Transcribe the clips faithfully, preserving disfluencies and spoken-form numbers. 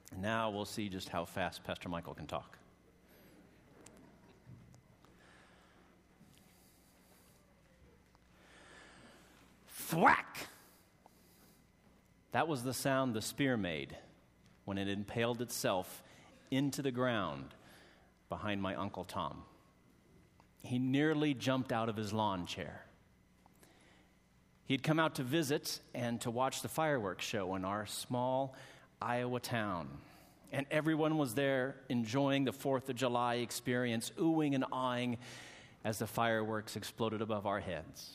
Now we'll see just how fast Pastor Michael can talk. Thwack! That was the sound the spear made when it impaled itself into the ground behind my Uncle Tom. He nearly jumped out of his lawn chair. He'd come out to visit and to watch the fireworks show in our small Iowa town. And everyone was there enjoying the fourth of July experience, oohing and awing as the fireworks exploded above our heads.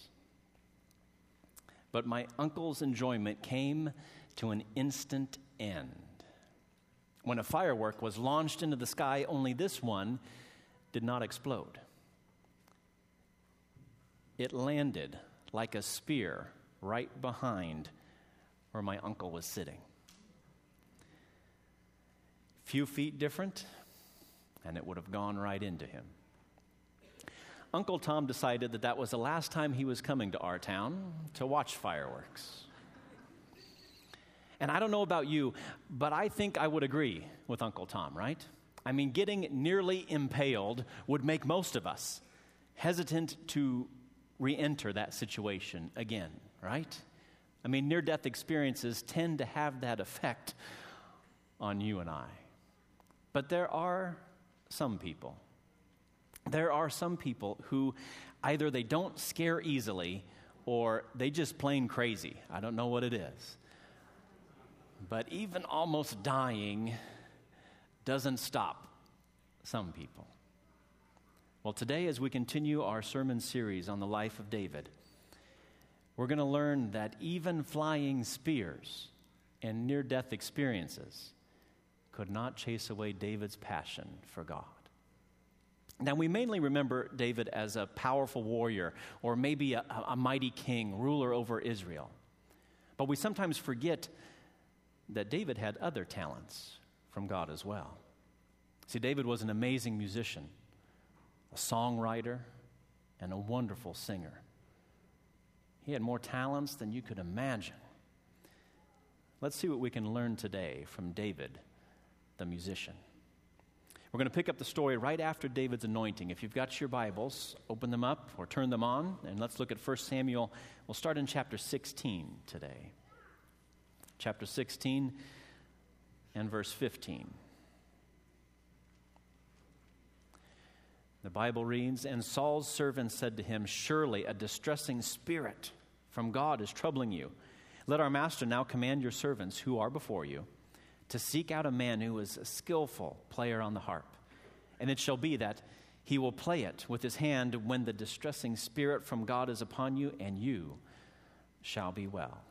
But my uncle's enjoyment came to an instant end. When a firework was launched into the sky, only this one did not explode. It landed like a spear right behind where my uncle was sitting. Few feet different, and it would have gone right into him. Uncle Tom decided that that was the last time he was coming to our town to watch fireworks. And I don't know about you, but I think I would agree with Uncle Tom, right? I mean, getting nearly impaled would make most of us hesitant to re-enter that situation again, right? I mean, near-death experiences tend to have that effect on you and I. But there are some people. There are some people who either they don't scare easily or they just plain crazy. I don't know what it is. But even almost dying doesn't stop some people. Well, today, as we continue our sermon series on the life of David, we're going to learn that even flying spears and near-death experiences could not chase away David's passion for God. Now, we mainly remember David as a powerful warrior or maybe a, a mighty king, ruler over Israel. But we sometimes forget that David had other talents from God as well. See, David was an amazing musician, a songwriter, and a wonderful singer. He had more talents than you could imagine. Let's see what we can learn today from David, the musician. We're going to pick up the story right after David's anointing. If you've got your Bibles, open them up or turn them on, and let's look at First Samuel. We'll start in chapter sixteen today. Chapter sixteen and verse fifteen. The Bible reads, "And Saul's servant said to him, 'Surely a distressing spirit from God is troubling you. Let our master now command your servants who are before you to seek out a man who is a skillful player on the harp. And it shall be that he will play it with his hand when the distressing spirit from God is upon you, and you shall be well.'"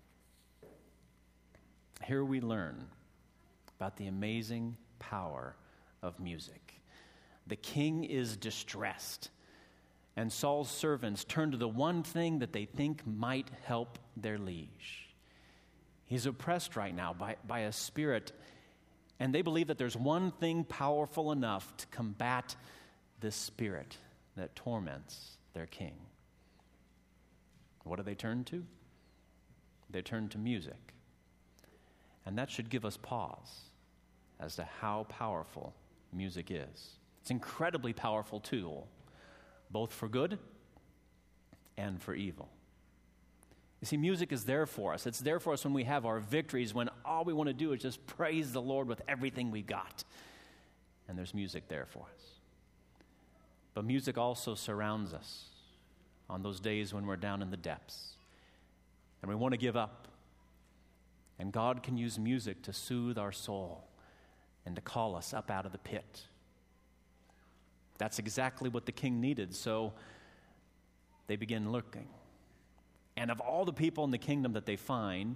Here we learn about the amazing power of music. The king is distressed, and Saul's servants turn to the one thing that they think might help their liege. He's oppressed right now by, by a spirit, and they believe that there's one thing powerful enough to combat this spirit that torments their king. What do they turn to? They turn to music. And that should give us pause as to how powerful music is. It's an incredibly powerful tool, both for good and for evil. You see, music is there for us. It's there for us when we have our victories, when all we want to do is just praise the Lord with everything we've got. And there's music there for us. But music also surrounds us on those days when we're down in the depths and we want to give up. And God can use music to soothe our soul and to call us up out of the pit. That's exactly what the king needed, so they begin looking. And of all the people in the kingdom that they find,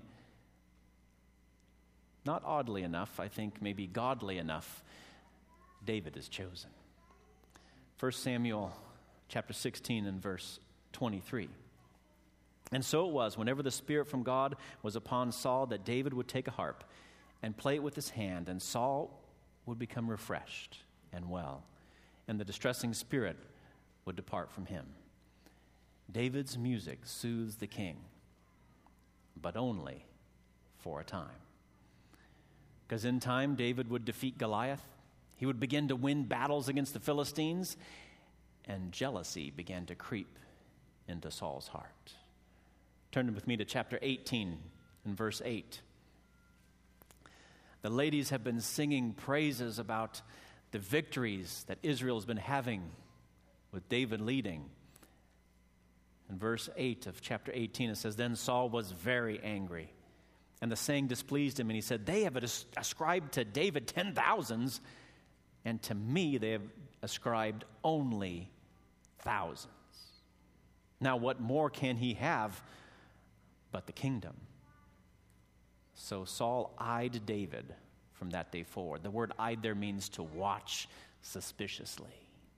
not oddly enough, I think maybe godly enough, David is chosen. First Samuel chapter sixteen and verse twenty-three. "And so it was, whenever the Spirit from God was upon Saul, that David would take a harp and play it with his hand, and Saul would become refreshed and well, and the distressing spirit would depart from him." David's music soothes the king, but only for a time. Because in time, David would defeat Goliath. He would begin to win battles against the Philistines, and jealousy began to creep into Saul's heart. Turn with me to chapter eighteen and verse eight. The ladies have been singing praises about the victories that Israel has been having with David leading. In verse eight of chapter eighteen, it says, "Then Saul was very angry, and the saying displeased him, and he said, 'They have ascribed to David ten thousands, and to me they have ascribed only thousands. Now what more can he have but the kingdom?' So Saul eyed David from that day forward." The word eyed there means to watch suspiciously.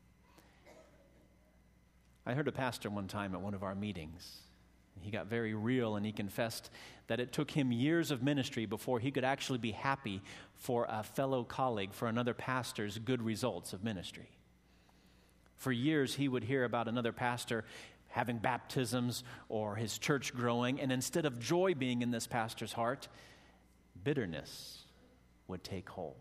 I heard a pastor one time at one of our meetings. He got very real, and he confessed that it took him years of ministry before he could actually be happy for a fellow colleague, for another pastor's good results of ministry. For years, he would hear about another pastor having baptisms or his church growing, and instead of joy being in this pastor's heart, bitterness would take hold.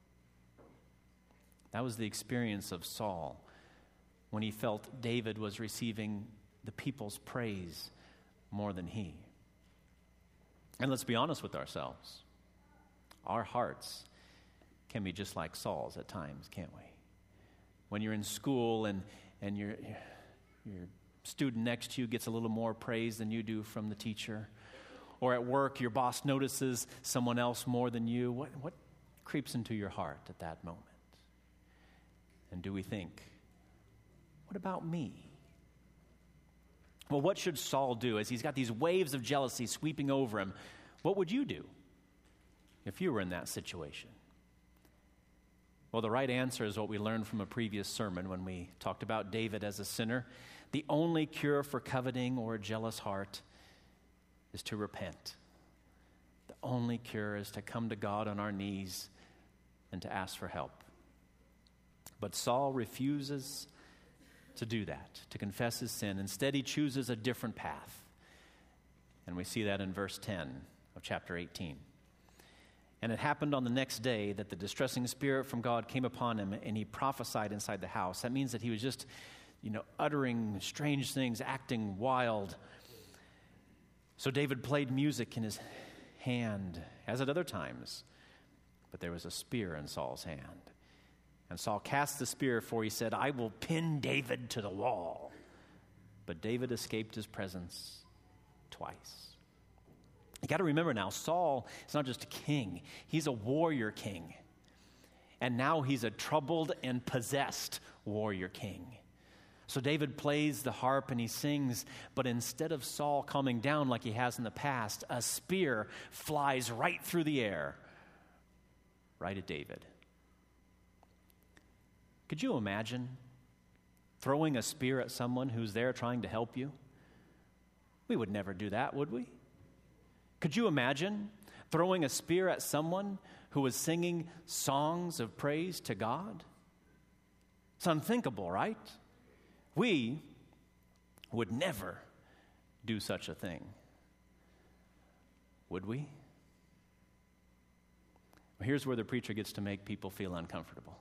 That was the experience of Saul when he felt David was receiving the people's praise more than he. And let's be honest with ourselves. Our hearts can be just like Saul's at times, can't we? When you're in school and, and your, your student next to you gets a little more praise than you do from the teacher, or at work your boss notices someone else more than you, what, what creeps into your heart at that moment? And do we think, what about me? Well, what should Saul do as he's got these waves of jealousy sweeping over him? What would you do if you were in that situation? Well, the right answer is what we learned from a previous sermon when we talked about David as a sinner. The only cure for coveting or a jealous heart is to repent. The only cure is to come to God on our knees and to ask for help. But Saul refuses to do that, to confess his sin. Instead, he chooses a different path. And we see that in verse ten of chapter eighteen. "And it happened on the next day that the distressing spirit from God came upon him, and he prophesied inside the house." That means that he was just, you know, uttering strange things, acting wild. So David played music in his hand, as at other times, but there was a spear in Saul's hand. And Saul cast the spear, for he said, "I will pin David to the wall." But David escaped his presence twice. You got to remember now, Saul is not just a king. He's a warrior king. And now he's a troubled and possessed warrior king. So David plays the harp and he sings, but instead of Saul calming down like he has in the past, a spear flies right through the air, right at David. Could you imagine throwing a spear at someone who's there trying to help you? We would never do that, would we? Could you imagine throwing a spear at someone who was singing songs of praise to God? It's unthinkable, right? We would never do such a thing. Would we? Well, here's where the preacher gets to make people feel uncomfortable.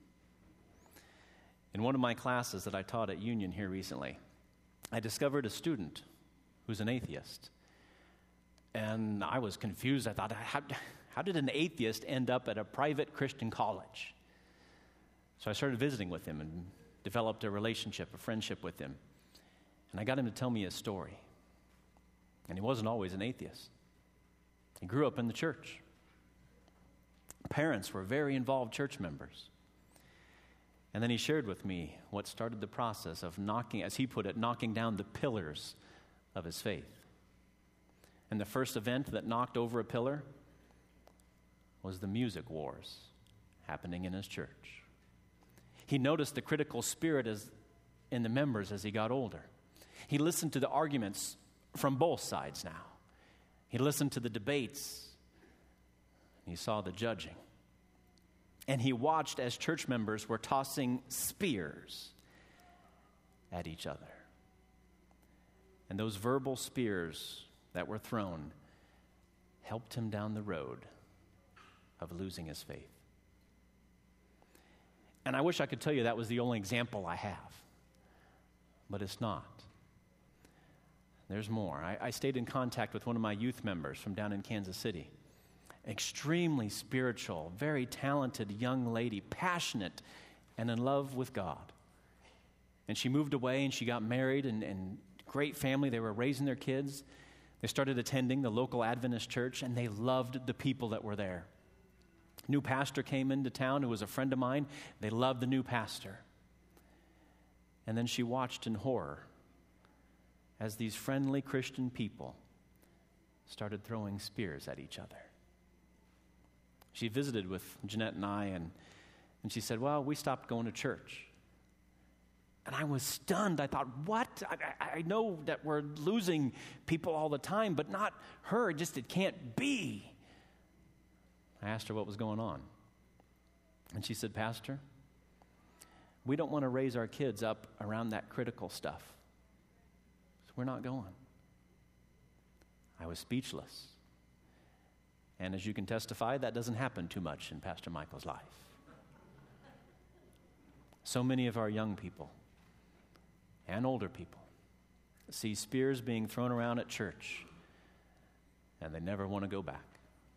In one of my classes that I taught at Union here recently, I discovered a student who's an atheist. And I was confused. I thought, how, how did an atheist end up at a private Christian college? So I started visiting with him and developed a relationship, a friendship with him. And I got him to tell me his story. And he wasn't always an atheist. He grew up in the church. Parents were very involved church members. And then he shared with me what started the process of knocking, as he put it, knocking down the pillars of his faith. And the first event that knocked over a pillar was the music wars happening in his church. He noticed the critical spirit as, in the members as he got older. He listened to the arguments from both sides now. He listened to the debates. He saw the judging. And he watched as church members were tossing spears at each other. And those verbal spears that were thrown helped him down the road of losing his faith. And I wish I could tell you that was the only example I have, but it's not. There's more. I, I stayed in contact with one of my youth members from down in Kansas City. Extremely spiritual, very talented young lady, passionate and in love with God. And she moved away and she got married, and, and great family. They were raising their kids. They started attending the local Adventist church, and they loved the people that were there. New pastor came into town who was a friend of mine. They loved the new pastor. And then she watched in horror as these friendly Christian people started throwing spears at each other. She visited with Jeanette and I, and, and she said, well, we stopped going to church. And I was stunned. I thought, what? I, I know that we're losing people all the time, but not her. It just, it can't be. I asked her what was going on. And she said, Pastor, we don't want to raise our kids up around that critical stuff. So we're not going. I was speechless. And as you can testify, that doesn't happen too much in Pastor Michael's life. So many of our young people and older people see spears being thrown around at church, and they never want to go back.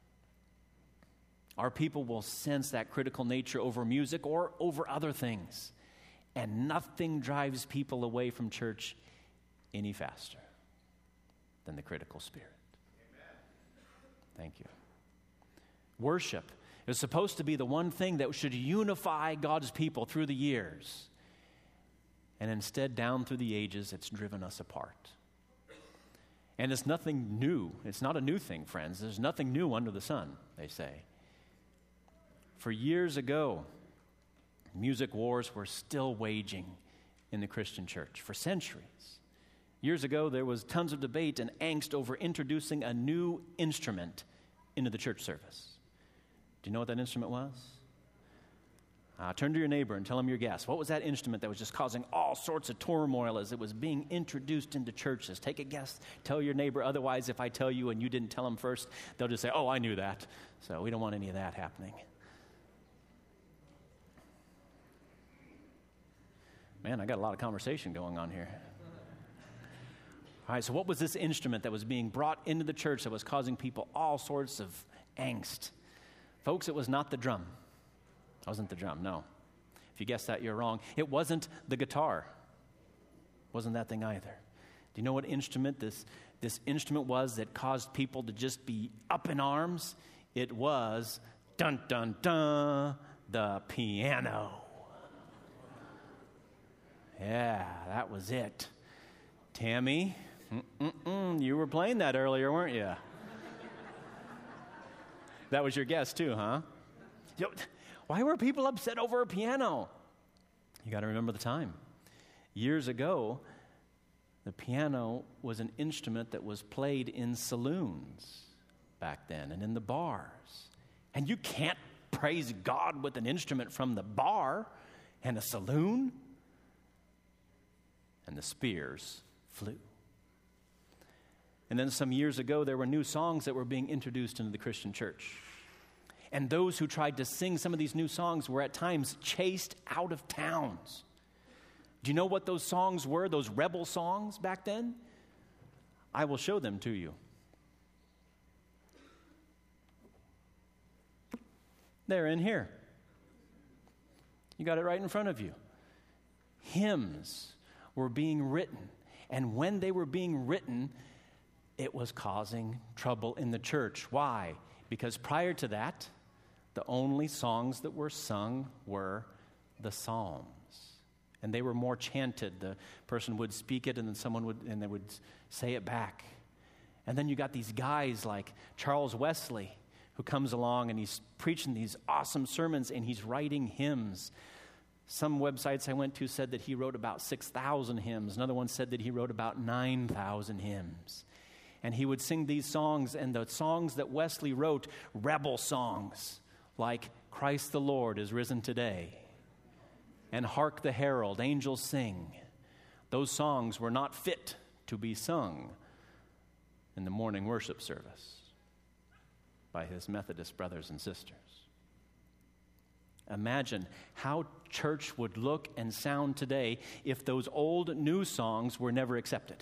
Our people will sense that critical nature over music or over other things, and nothing drives people away from church any faster than the critical spirit. Amen. Thank you. Worship is supposed to be the one thing that should unify God's people through the years. And instead, down through the ages, it's driven us apart. And it's nothing new. It's not a new thing, friends. There's nothing new under the sun, they say. For years ago, music wars were still waging in the Christian church for centuries. Years ago, there was tons of debate and angst over introducing a new instrument into the church service. Do you know what that instrument was? Uh, turn to your neighbor and tell him your guess. What was that instrument that was just causing all sorts of turmoil as it was being introduced into churches? Take a guess. Tell your neighbor. Otherwise, if I tell you and you didn't tell them first, they'll just say, oh, I knew that. So we don't want any of that happening. Man, I got a lot of conversation going on here. All right, so what was this instrument that was being brought into the church that was causing people all sorts of angst? Folks, it was not the drum. It wasn't the drum, no. If you guessed that, you're wrong. It wasn't the guitar. It wasn't that thing either. Do you know what instrument this, this instrument was that caused people to just be up in arms? It was, dun, dun, dun, the piano. Yeah, that was it. Tammy, mm-mm-mm, you were playing that earlier, weren't you? That was your guess too, huh? Yo, why were people upset over a piano? You got to remember the time. Years ago, the piano was an instrument that was played in saloons back then and in the bars. And you can't praise God with an instrument from the bar and a saloon. And the spears flew. And then some years ago, there were new songs that were being introduced into the Christian church. And those who tried to sing some of these new songs were at times chased out of towns. Do you know what those songs were, those rebel songs back then? I will show them to you. They're in here. You got it right in front of you. Hymns were being written. And when they were being written, it was causing trouble in the church. Why? Because prior to that, the only songs that were sung were the Psalms. And they were more chanted. The person would speak it and then someone would, and they would say it back. And then you got these guys like Charles Wesley, who comes along and he's preaching these awesome sermons and he's writing hymns. Some websites I went to said that he wrote about six thousand hymns. Another one said that he wrote about nine thousand hymns. And he would sing these songs, and the songs that Wesley wrote, rebel songs, like Christ the Lord is risen today, and Hark the Herald, Angels Sing. Those songs were not fit to be sung in the morning worship service. by his Methodist brothers and sisters. Imagine how church would look and sound today if those old new songs were never accepted.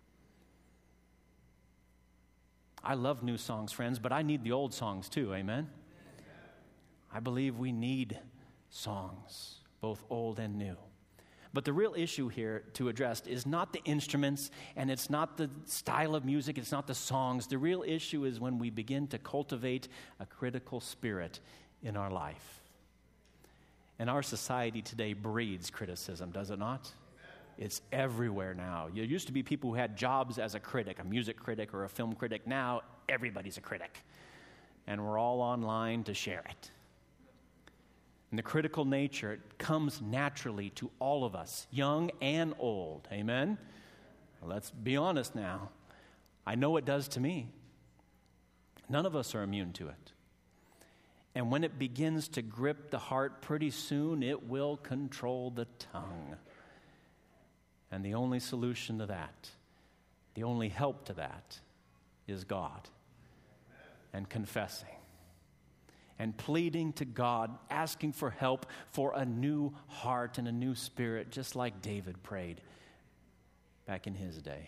I love new songs, friends, but I need the old songs too, amen? I believe we need songs, both old and new. But the real issue here to address is not the instruments, and it's not the style of music, it's not the songs. The real issue is when we begin to cultivate a critical spirit in our life. And our society today breeds criticism, does it not? It's everywhere now. There used to be people who had jobs as a critic, a music critic or a film critic. Now everybody's a critic. And we're all online to share it. And the critical nature, it comes naturally to all of us, young and old. Amen? Well, let's be honest now. I know it does to me. None of us are immune to it. And when it begins to grip the heart, pretty soon it will control the tongue. And the only solution to that, the only help to that, is God. And confessing. And pleading to God, asking for help for a new heart and a new spirit, just like David prayed back in his day.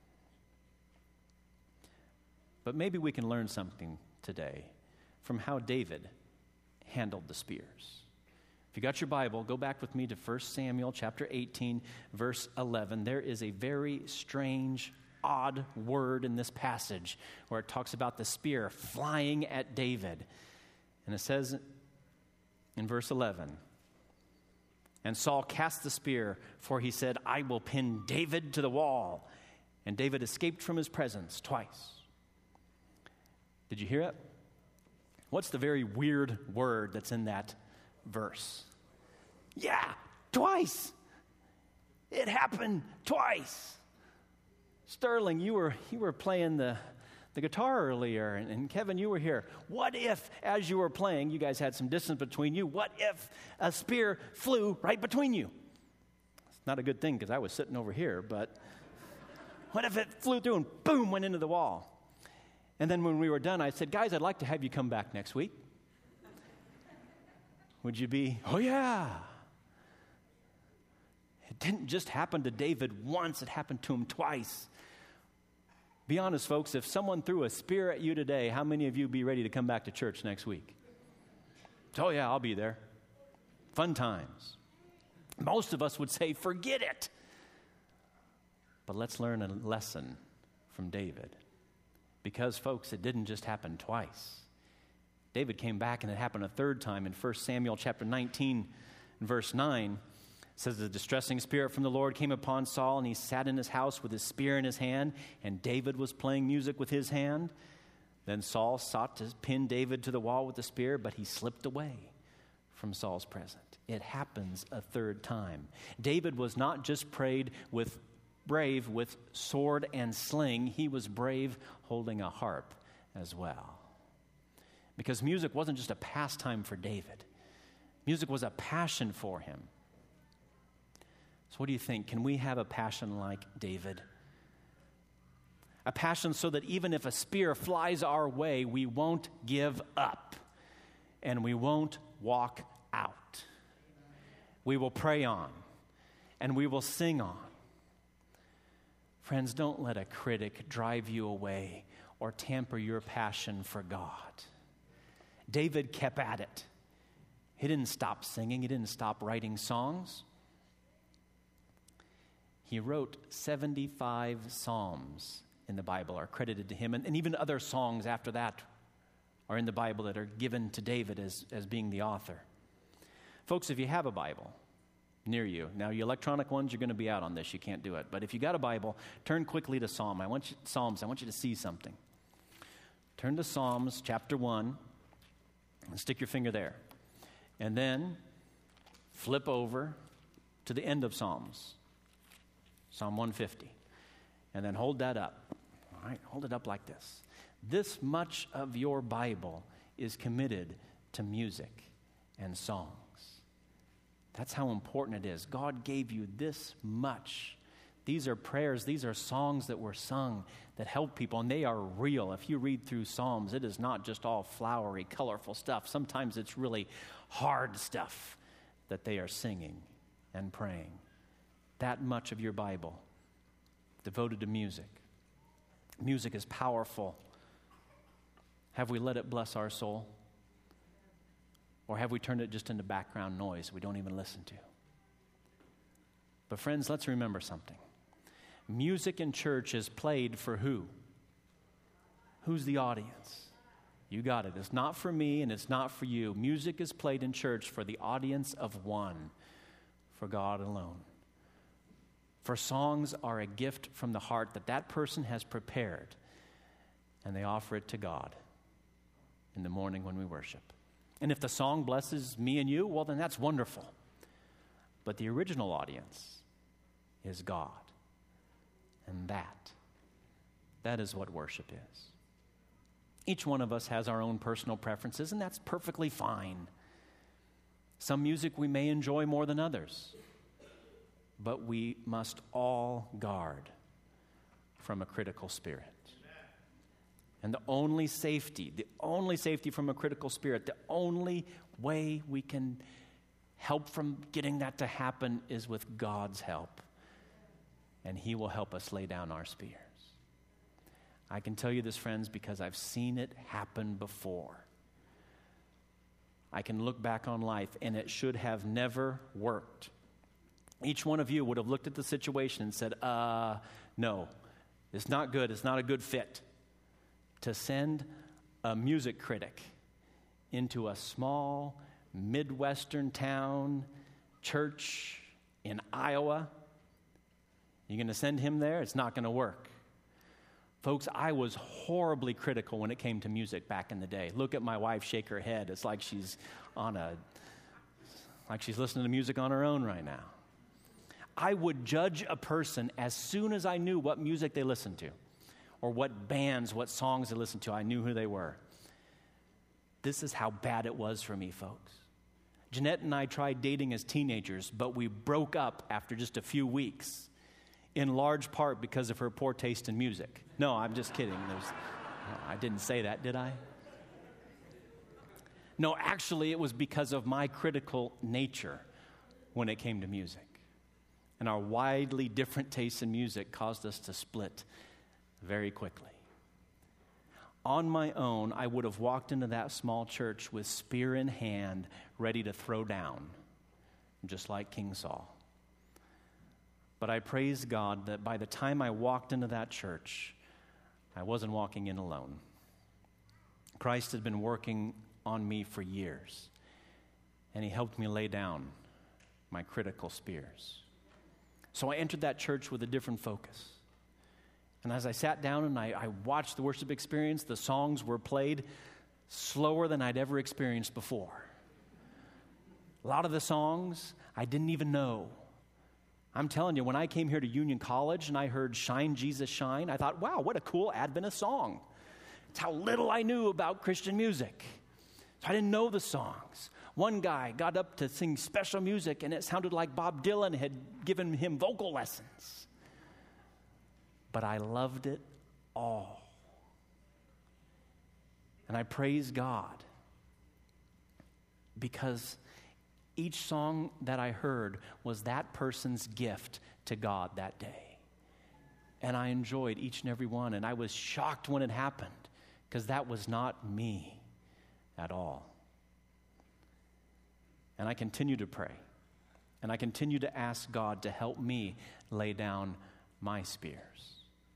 But maybe we can learn something today from how David handled the spears. If you got your Bible, go back with me to First Samuel chapter eighteen, verse eleven. There is a very strange, odd word in this passage where it talks about the spear flying at David. And it says in verse eleven, "And Saul cast the spear, for he said, I will pin David to the wall. And David escaped from his presence twice." Did you hear it? What's the very weird word that's in that verse? Yeah, twice. It happened twice. Sterling, you were you were playing the, the guitar earlier, and, and Kevin, you were here. What if, as you were playing, you guys had some distance between you, what if a spear flew right between you? It's not a good thing because I was sitting over here, but what if it flew through and boom, went into the wall? And then when we were done, I said, guys, I'd like to have you come back next week. Would you be, oh yeah. It didn't just happen to David once, it happened to him twice. Be honest, folks, if someone threw a spear at you today, how many of you would be ready to come back to church next week? Oh yeah, I'll be there. Fun times. Most of us would say, forget it. But let's learn a lesson from David. Because, folks, it didn't just happen twice. David came back and it happened a third time. In First Samuel chapter nineteen, verse nine, it says, the distressing spirit from the Lord came upon Saul, and he sat in his house with his spear in his hand, and David was playing music with his hand. Then Saul sought to pin David to the wall with the spear, but he slipped away from Saul's presence. It happens a third time. David was not just prayed with brave with sword and sling, he was brave holding a harp as well. Because music wasn't just a pastime for David. Music was a passion for him. So what do you think? Can we have a passion like David? A passion so that even if a spear flies our way, we won't give up and we won't walk out. We will pray on and we will sing on. Friends, don't let a critic drive you away or tamper your passion for God. David kept at it. He didn't stop singing. He didn't stop writing songs. He wrote seventy-five psalms in the Bible are credited to him, and, and even other songs after that are in the Bible that are given to David as, as being the author. Folks, if you have a Bible near you. Now, your electronic ones, you're going to be out on this. You can't do it. But if you got a Bible, turn quickly to Psalm. I want you, Psalms. I want you to see something. Turn to Psalms chapter one and stick your finger there. And then flip over to the end of Psalms, Psalm one fifty. And then hold that up. All right, hold it up like this. This much of your Bible is committed to music and songs. That's how important it is. God gave you this much, These are prayers, these are songs that were sung that help people, and they are real. If you read through Psalms, it is not just all flowery, colorful stuff. Sometimes it's really hard stuff that they are singing and praying. That much of your Bible devoted to music. Music is powerful. Have we let it bless our soul? Or have we turned it just into background noise we don't even listen to? But friends, let's remember something. Music in church is played for who? Who's the audience? You got it. It's not for me and it's not for you. Music is played in church for the audience of one, for God alone. For songs are a gift from the heart that that person has prepared, and they offer it to God in the morning when we worship. And if the song blesses me and you, well, then that's wonderful. But the original audience is God. And that, that is what worship is. Each one of us has our own personal preferences, and that's perfectly fine. Some music we may enjoy more than others, but we must all guard from a critical spirit. And the only safety, the only safety from a critical spirit, the only way we can help from getting that to happen is with God's help. And He will help us lay down our spears. I can tell you this, friends, because I've seen it happen before. I can look back on life, and it should have never worked. Each one of you would have looked at the situation and said, uh, no, it's not good. It's not a good fit to send a music critic into a small Midwestern town church in Iowa. You're going to send him there? It's not going to work. Folks, I was horribly critical when it came to music back in the day. Look at my wife shake her head. It's like she's on a, like she's listening to music on her own right now. I would judge a person as soon as I knew what music they listened to, or what bands, what songs they listened to. I knew who they were. This is how bad it was for me, folks. Jeanette and I tried dating as teenagers, but we broke up after just a few weeks, in large part because of her poor taste in music. No, I'm just kidding. There's, no, I didn't say that, did I? No, actually, it was because of my critical nature when it came to music. And our widely different tastes in music caused us to split very quickly. On my own, I would have walked into that small church with spear in hand, ready to throw down, just like King Saul. But I praise God that by the time I walked into that church, I wasn't walking in alone. Christ had been working on me for years, and He helped me lay down my critical spears. So I entered that church with a different focus. And as I sat down and I, I watched the worship experience, the songs were played slower than I'd ever experienced before. A lot of the songs I didn't even know. I'm telling you, when I came here to Union College and I heard Shine, Jesus, Shine, I thought, wow, what a cool Adventist song. It's how little I knew about Christian music. So I didn't know the songs. One guy got up to sing special music, and it sounded like Bob Dylan had given him vocal lessons. But I loved it all. And I praise God because each song that I heard was that person's gift to God that day. And I enjoyed each and every one, and I was shocked when it happened because that was not me at all. And I continue to pray, and I continue to ask God to help me lay down my spears.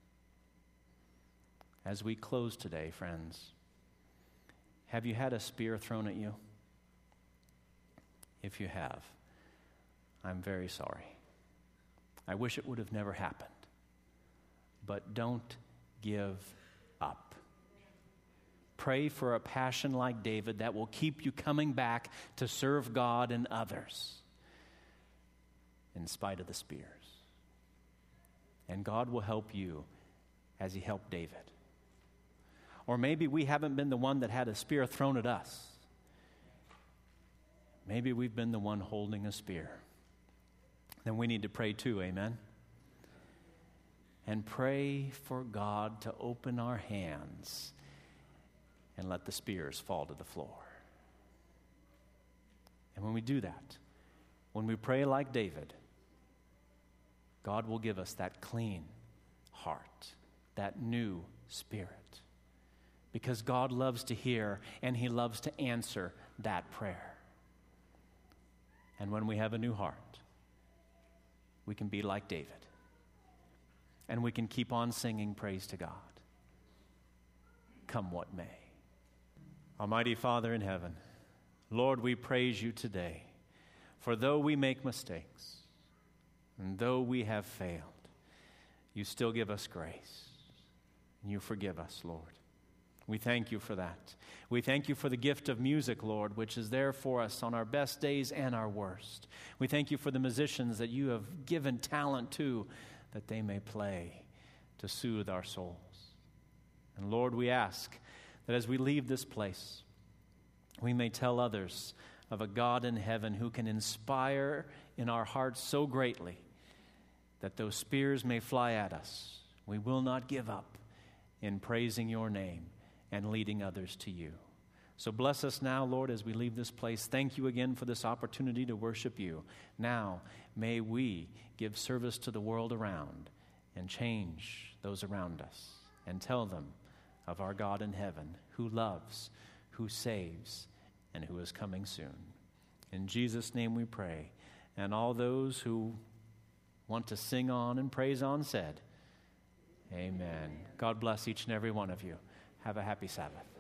As we close today, friends, have you had a spear thrown at you? If you have, I'm very sorry. I wish it would have never happened. But don't give up. Pray for a passion like David that will keep you coming back to serve God and others in spite of the spears. And God will help you as He helped David. Or maybe we haven't been the one that had a spear thrown at us. Maybe we've been the one holding a spear. Then we need to pray too, amen? and pray for God to open our hands and let the spears fall to the floor. And when we do that, when we pray like David, God will give us that clean heart, that new spirit. Because God loves to hear and He loves to answer that prayer. And when we have a new heart, we can be like David. And we can keep on singing praise to God, come what may. Almighty Father in heaven, Lord, we praise you today. For though we make mistakes, and though we have failed, you still give us grace, and you forgive us, Lord. We thank you for that. We thank you for the gift of music, Lord, which is there for us on our best days and our worst. We thank you for the musicians that you have given talent to, that they may play to soothe our souls. And Lord, we ask that as we leave this place, we may tell others of a God in heaven who can inspire in our hearts so greatly that those spears may fly at us. We will not give up in praising your name and leading others to you. So bless us now, Lord, as we leave this place. Thank you again for this opportunity to worship you. Now, may we give service to the world around and change those around us and tell them of our God in heaven who loves, who saves, and who is coming soon. In Jesus' name we pray. And all those who want to sing on and praise on said, amen. God bless each and every one of you. Have a happy Sabbath.